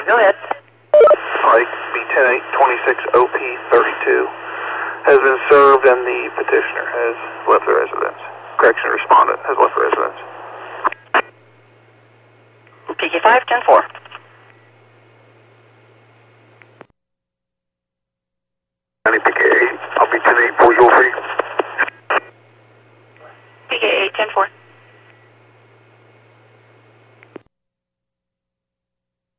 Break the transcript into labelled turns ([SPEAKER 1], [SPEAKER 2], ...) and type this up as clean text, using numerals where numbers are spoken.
[SPEAKER 1] Go ahead.
[SPEAKER 2] Mike, B10826OP32 has been served and the petitioner has left the residence. Correction, respondent has left the residence.
[SPEAKER 1] PK5, 10-4.